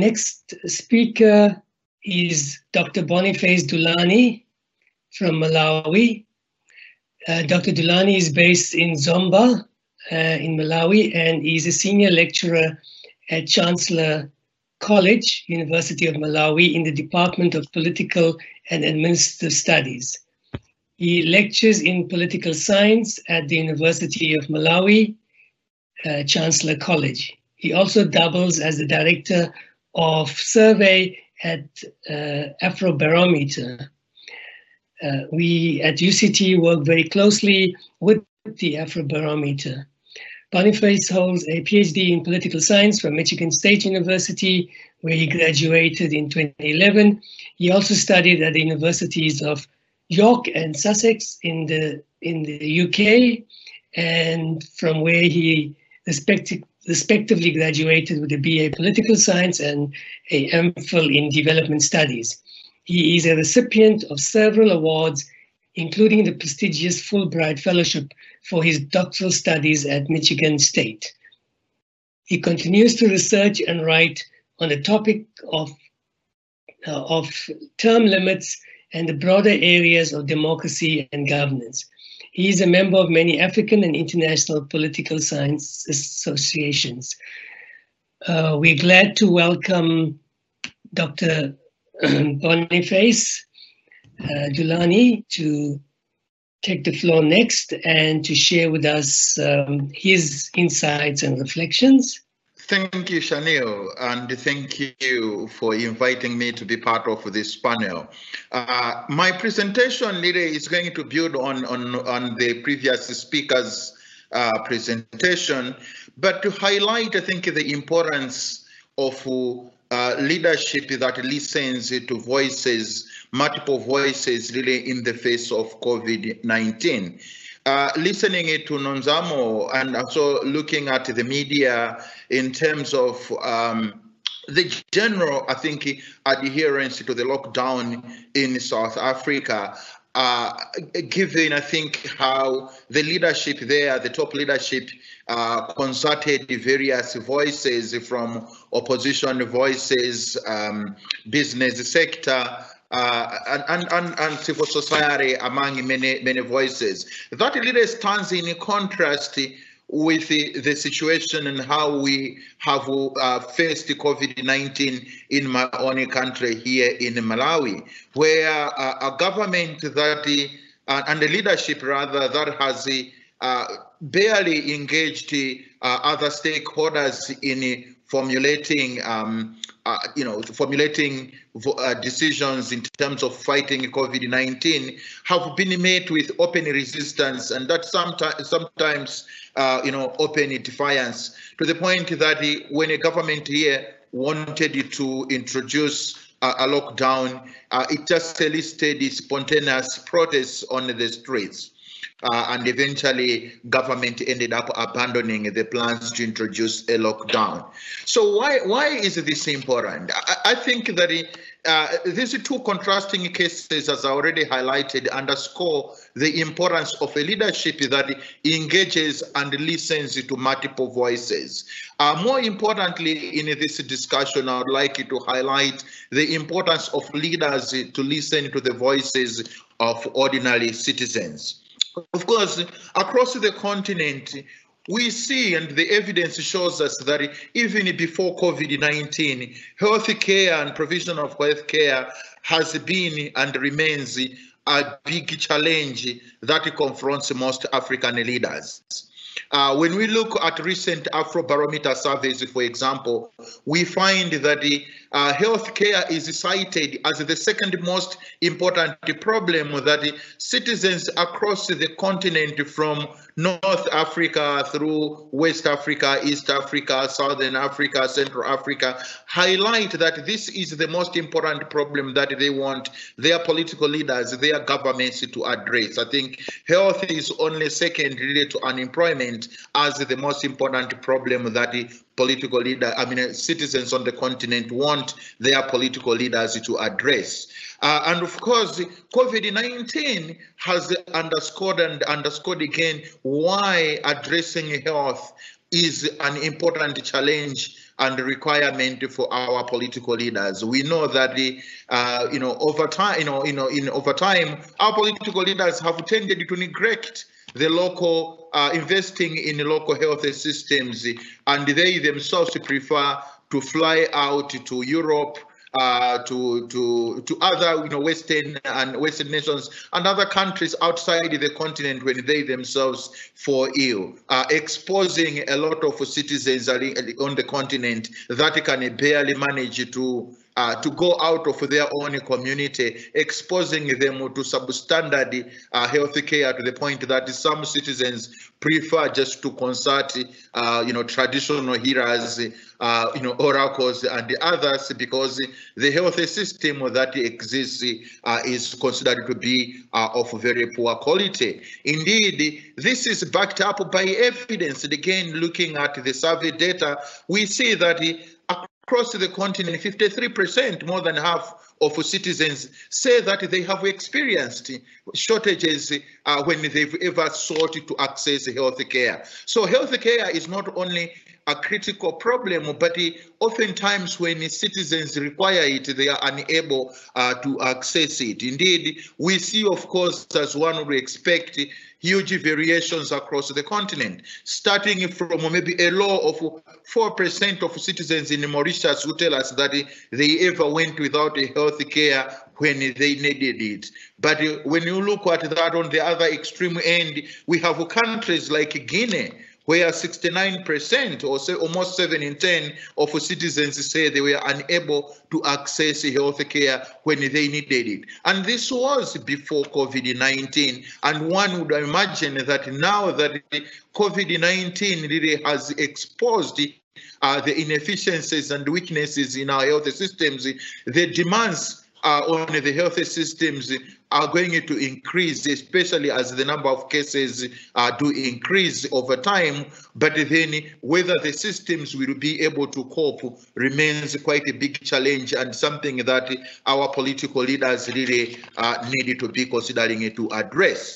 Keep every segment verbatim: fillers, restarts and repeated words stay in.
next speaker is Doctor Boniface Dulani from Malawi. Uh, Doctor Dulani is based in Zomba uh, in Malawi, and he's a senior lecturer at Chancellor College, University of Malawi, in the Department of Political and Administrative Studies. He lectures in political science at the University of Malawi, uh, Chancellor College. He also doubles as the director of survey at uh, Afrobarometer. Uh, we at U C T work very closely with the Afrobarometer. Boniface holds a PhD in political science from Michigan State University, where he graduated in twenty eleven. He also studied at the universities of York and Sussex in the, in the U K, and from where he respecti respectively graduated with a B A Political Science and a MPhil in Development Studies. He is a recipient of several awards, including the prestigious Fulbright Fellowship for his doctoral studies at Michigan State. He continues to research and write on the topic of, uh, of term limits and the broader areas of democracy and governance. He is a member of many African and international political science associations. Uh, we're glad to welcome Doctor Boniface uh, Dulani to take the floor next and to share with us um, his insights and reflections. Thank you, Shanil, and thank you for inviting me to be part of this panel. Uh, my presentation today is going to build on, on, on the previous speaker's uh, presentation, but to highlight, I think, the importance of uh, leadership that listens to voices, multiple voices, really in the face of COVID nineteen. Uh, listening to Nonzamo and also looking at the media in terms of um, the general, I think, adherence to the lockdown in South Africa, uh, given, I think, how the leadership there, the top leadership, uh, consulted various voices from opposition voices, um, business sector, Uh, and, and, and, and civil society, among many, many voices. That really stands in contrast with the, the situation and how we have uh, faced COVID nineteen in my own country here in Malawi, where uh, a government that, uh, and the leadership rather, that has uh, barely engaged uh, other stakeholders in formulating um, Uh, you know, formulating uh, decisions in terms of fighting COVID nineteen have been met with open resistance, and that sometimes, sometimes uh, you know, open defiance, to the point that uh, when a government here wanted to introduce uh, a lockdown, uh, it just elicited spontaneous protests on the streets. Uh, and eventually government ended up abandoning the plans to introduce a lockdown. So why why is this important? I, I think that uh, these two contrasting cases, as I already highlighted, underscore the importance of a leadership that engages and listens to multiple voices. Uh, more importantly, in this discussion, I would like to highlight the importance of leaders to listen to the voices of ordinary citizens. Of course, across the continent, we see, and the evidence shows us, that even before COVID nineteen, health care and provision of health care has been and remains a big challenge that confronts most African leaders. Uh, when we look at recent Afrobarometer surveys, for example, we find that the uh, healthcare is cited as the second most important problem that the citizens across the continent, from North Africa through West Africa, East Africa, Southern Africa, Central Africa, highlight that this is the most important problem that they want their political leaders, their governments to address. I think health is only second really to unemployment as the most important problem that the political leader, I mean, citizens on the continent want their political leaders to address. Uh, and of course, COVID nineteen has underscored and underscored again why addressing health is an important challenge and requirement for our political leaders. We know that the, uh, you know, over time, you know, you know, in over time, our political leaders have tended to neglect the local uh, investing in local health systems, and they themselves prefer to fly out to Europe, Uh, to to to other you know Western and Western nations and other countries outside the continent when they themselves fall ill, uh, exposing a lot of citizens on the continent that can barely manage to uh, to go out of their own community, exposing them to substandard uh, health care to the point that some citizens prefer just to consult uh, you know traditional healers, uh, you know oracles and the others, because the health system that exists uh, is considered to be uh, of very poor quality. Indeed, this is backed up by evidence. Again, looking at the survey data, we see that across the continent, fifty-three percent, more than half of citizens say that they have experienced shortages uh, when they've ever sought to access health care. So health care is not only a critical problem, but oftentimes when citizens require it, they are unable uh, to access it. Indeed, we see, of course, as one would expect, huge variations across the continent, starting from maybe a low of four percent of citizens in Mauritius who tell us that they ever went without health care when they needed it. But when you look at that on the other extreme end, we have countries like Guinea, where sixty-nine percent, or say almost seven in ten of citizens say they were unable to access health care when they needed it. And this was before COVID nineteen. And one would imagine that now that COVID nineteen really has exposed uh, the inefficiencies and weaknesses in our health systems, the demands Uh, on the health systems are going to increase, especially as the number of cases uh, do increase over time. But then whether the systems will be able to cope remains quite a big challenge, and something that our political leaders really uh, need to be considering to address.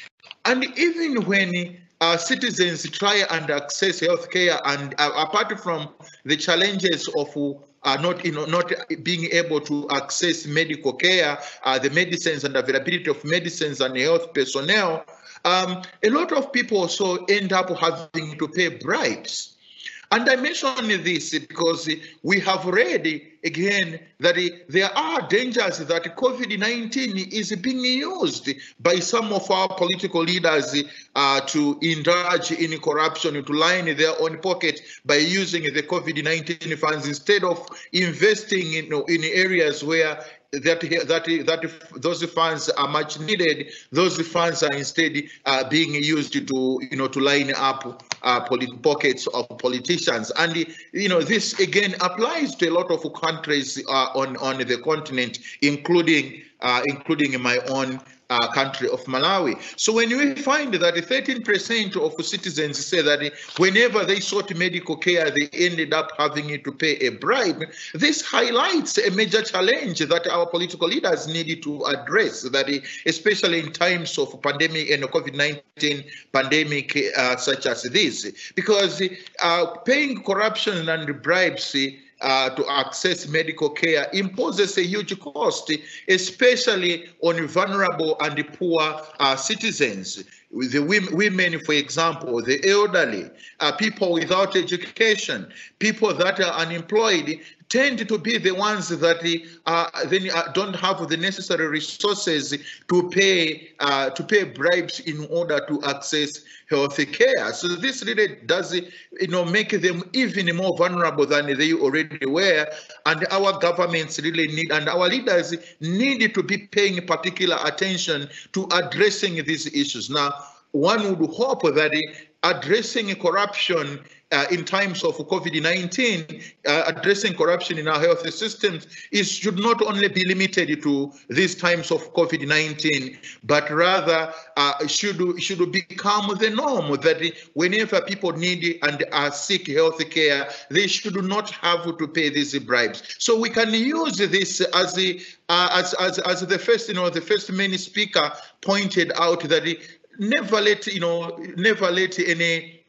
And even when uh, citizens try and access health care, and uh, apart from the challenges of Uh, not, you know, not being able to access medical care, uh, the medicines and availability of medicines and health personnel, um, a lot of people also end up having to pay bribes. And I mention this because we have read again that there are dangers that COVID nineteen is being used by some of our political leaders uh, to indulge in corruption, to line their own pocket by using the COVID nineteen funds instead of investing in, you know, in areas where that that that those funds are much needed. Those funds are instead uh, being used to you know to line up uh, pockets of politicians, and you know this again applies to a lot of countries uh, on on the continent, including uh, including my own Uh, country of Malawi. So when we find that thirteen percent of citizens say that whenever they sought medical care, they ended up having to pay a bribe, this highlights a major challenge that our political leaders need to address, that especially in times of pandemic and COVID nineteen pandemic uh, such as this, because uh, paying corruption and bribes Uh, to access medical care imposes a huge cost, especially on vulnerable and poor uh, citizens. The women, for example, the elderly, uh, people without education, people that are unemployed, tend to be the ones that uh, then uh, don't have the necessary resources to pay uh, to pay bribes in order to access health care. So this really does, you know, make them even more vulnerable than they already were. And our governments really need, and our leaders need to be paying particular attention to addressing these issues. Now, one would hope that addressing corruption Uh, in times of COVID nineteen, uh, addressing corruption in our health systems is should not only be limited to these times of COVID nineteen, but rather uh, should should become the norm, that whenever people need and are seek health care, they should not have to pay these bribes. So we can use this as the uh, as as as the first you know the first main speaker pointed out, that never let you know never let any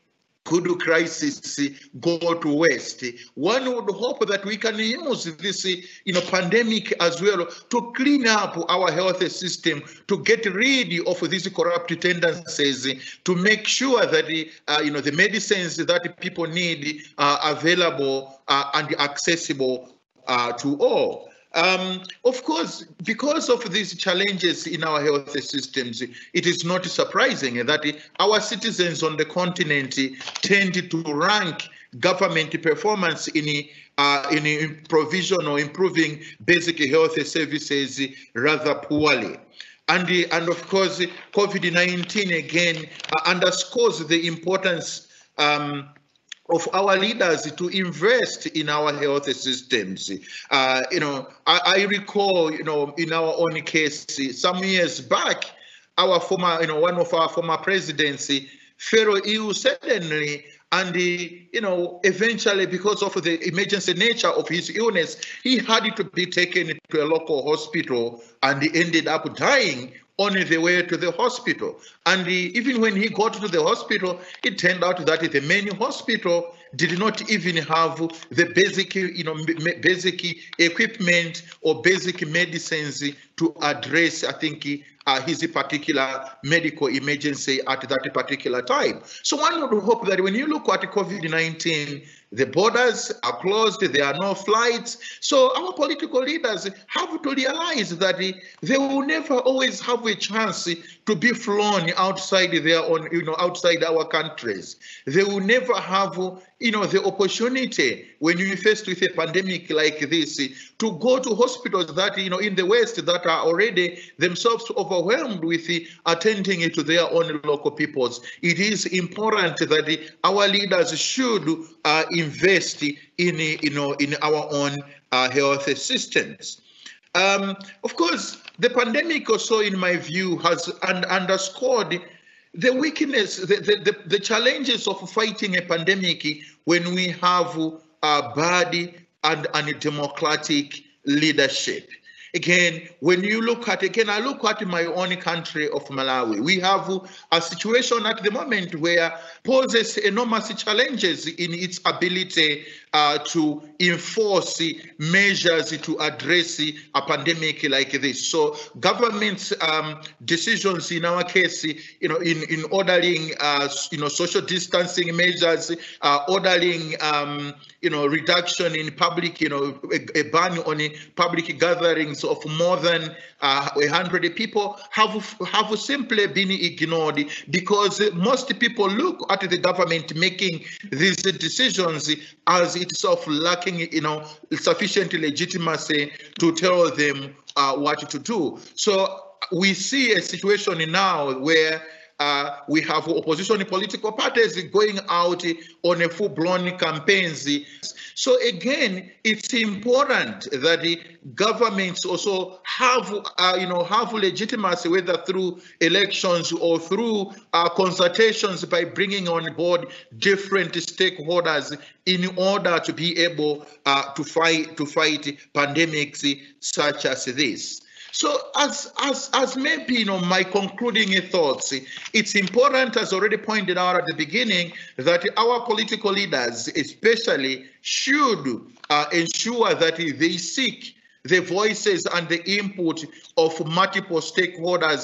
could crisis go to waste? One would hope that we can use this, you know, pandemic as well to clean up our health system, to get rid of these corrupt tendencies, to make sure that uh, you know, the medicines that people need are available uh, and accessible uh, to all. Um, of course, because of these challenges in our health systems, it is not surprising that our citizens on the continent tend to rank government performance in, uh, in provision or improving basic health services rather poorly. And, and of course, COVID nineteen again uh, underscores the importance um, of our leaders to invest in our health systems. Uh, you know, I, I recall, you know, in our own case, some years back, our former, you know, one of our former presidents fell ill suddenly, and he, you know, eventually, because of the emergency nature of his illness, he had to be taken to a local hospital, and he ended up dying on the way to the hospital. And he, even when he got to the hospital, it turned out that the main hospital did not even have the basic, you know, basic equipment or basic medicines to address, I think, uh, his particular medical emergency at that particular time. So one would hope that when you look at COVID nineteen, the borders are closed, there are no flights. So our political leaders have to realize that they will never always have a chance to be flown outside their own, you know, outside our countries. They will never have, you know, the opportunity when you're faced with a pandemic like this to go to hospitals that, you know, in the West that are already themselves overwhelmed with attending to their own local peoples. It is important that our leaders should uh, invest in, you know, in our own uh, health systems. Um, of course, the pandemic also, in my view, has un underscored the weakness, the, the, the, the challenges of fighting a pandemic when we have uh, bad and undemocratic leadership. Again, when you look at, again, I look at my own country of Malawi, we have a situation at the moment where poses enormous challenges in its ability uh, to enforce measures to address a pandemic like this. So government's um, decisions in our case, you know, in, in ordering, uh, you know, social distancing measures, uh, ordering, um, you know, reduction in public, you know, a, a ban on public gatherings of more than uh, one hundred people have, have simply been ignored, because most people look at the government making these decisions as itself lacking, you know, sufficient legitimacy to tell them uh, what to do. So we see a situation now where Uh, we have opposition political parties going out on a full-blown campaigns. So again, it's important that the governments also have, uh, you know, have legitimacy, whether through elections or through uh, consultations, by bringing on board different stakeholders in order to be able uh, to fight to fight pandemics such as this. So as, as, as maybe, you know, my concluding thoughts, it's important, as already pointed out at the beginning, that our political leaders especially should uh, ensure that they seek the voices and the input of multiple stakeholders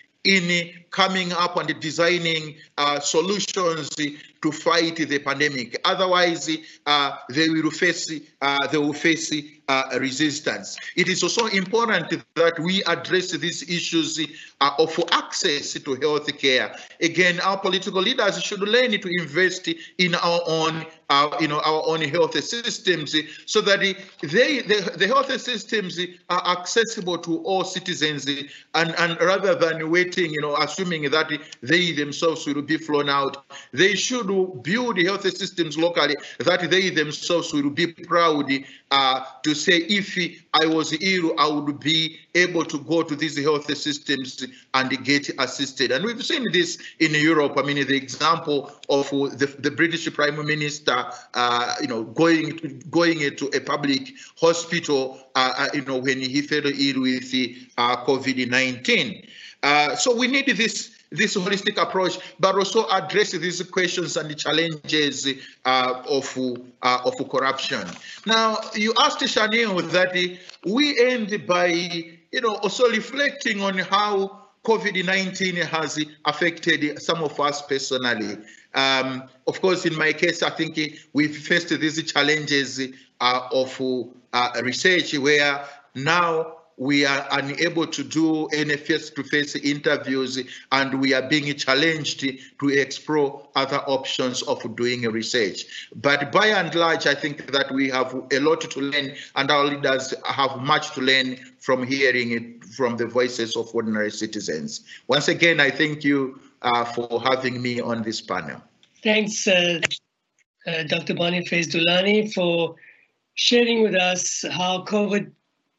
in coming up and designing uh, solutions to fight the pandemic. Otherwise, uh, they will face uh, they will face uh, resistance. It is also important that we address these issues uh, of access to health care. Again, our political leaders should learn to invest in our own, uh, you know, our own health systems, so that they, the, the health systems are accessible to all citizens, and, and rather than waiting, you know, assuming that they themselves will be flown out, they should build health systems locally that they themselves will be proud uh, to say, if I was ill, I would be able to go to these health systems and get assisted. And we've seen this in Europe. I mean, the example of the, the British Prime Minister, uh, you know, going to, going to a public hospital, uh, you know, when he fell ill with uh, COVID nineteen. Uh, so we need this this holistic approach, but also address these questions and the challenges uh, of, uh, of corruption. Now, you asked Chanel that we end by, you know, also reflecting on how COVID nineteen has affected some of us personally. Um, of course, in my case, I think we've faced these challenges uh, of uh, research where now we are unable to do any face-to-face interviews, and we are being challenged to explore other options of doing research. But by and large, I think that we have a lot to learn, and our leaders have much to learn from hearing it from the voices of ordinary citizens. Once again, I thank you uh, for having me on this panel. Thanks, uh, uh, Doctor Boniface Dulani, for sharing with us how COVID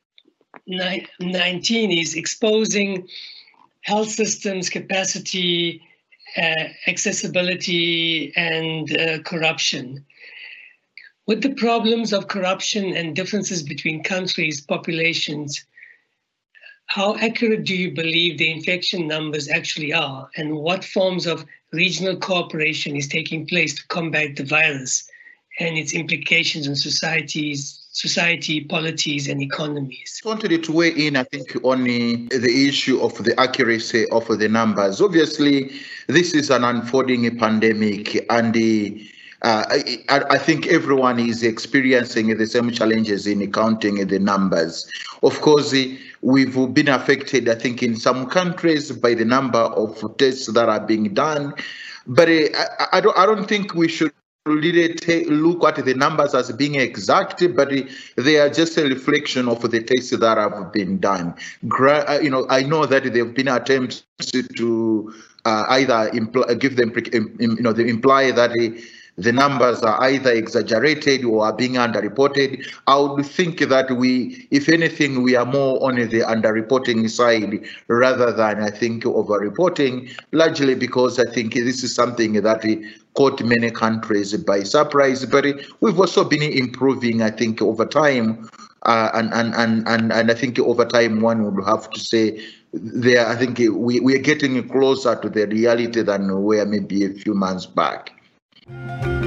nineteen is exposing health systems capacity, uh, accessibility, and uh, corruption. With the problems of corruption and differences between countries, populations, how accurate do you believe the infection numbers actually are, and what forms of regional cooperation is taking place to combat the virus and its implications on societies, society, polities, and economies? I wanted to weigh in, I think, on the, the issue of the accuracy of the numbers. Obviously, this is an unfolding pandemic, and the Uh, I, I think everyone is experiencing the same challenges in counting the numbers. Of course, we've been affected, I think, in some countries by the number of tests that are being done. But I, I, don't, I don't think we should really take, look at the numbers as being exact, but they are just a reflection of the tests that have been done. Gra you know, I know that there have been attempts to uh, either imply, give them, you know, they imply that the numbers are either exaggerated or are being underreported. I would think that we, if anything, we are more on the underreporting side rather than, I think, overreporting, largely because I think this is something that caught many countries by surprise. But we've also been improving, I think, over time. Uh, and, and, and, and, and I think over time, one would have to say, there, I think we, we are getting closer to the reality than we were maybe a few months back. Thank you.